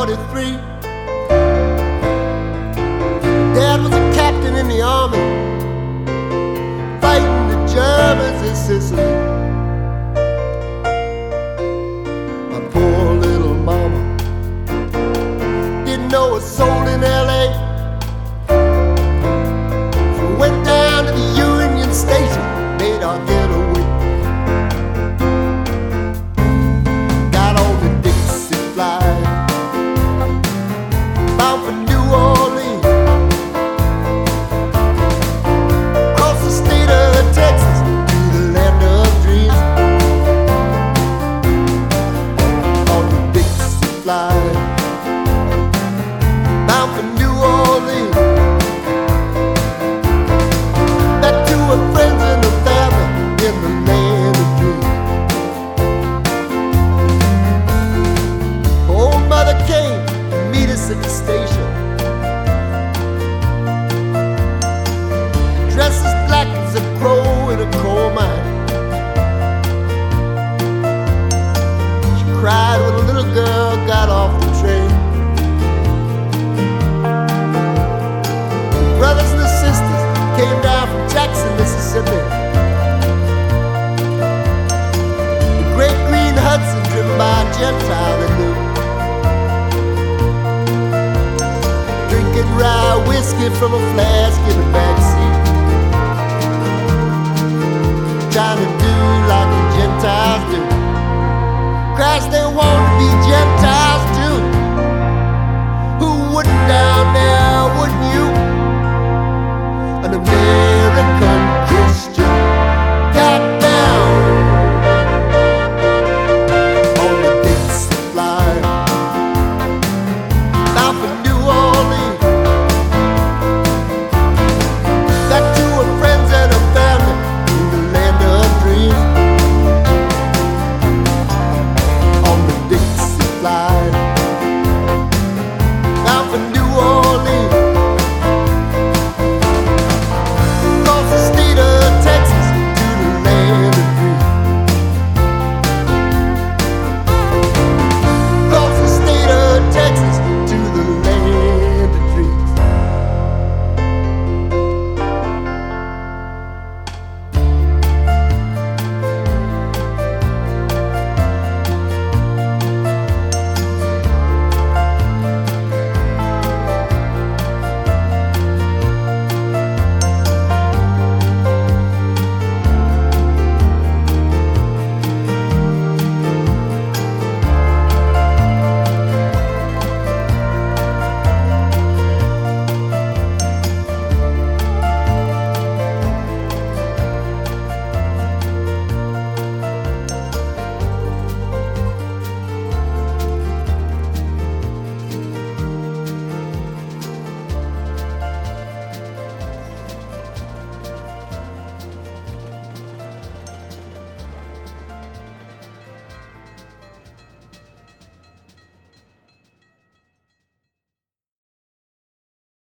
1943. Dad was a captain in the army, fighting the Germans in Sicily. My poor little mama didn't know a soul in LA. So we went down to the Union Station, made our getaway. Got on the Dixie flight, bound for New Orleans, across the state of Texas to the land of dreams. On the Dixie flight, bound for New Orleans, back to her friends and her family in the land of dreams. Old mother came to meet us at the station, dressed as black as a crow in a coal mine. She cried when a little girl got off the train. Brothers and sisters came down from Jackson, Mississippi. The great green Hudson driven by a Gentile they knew, drinking rye whiskey from a flask in the backseat, trying to do like the Gentiles do. Christ, they want to be Gentiles too. Who wouldn't down there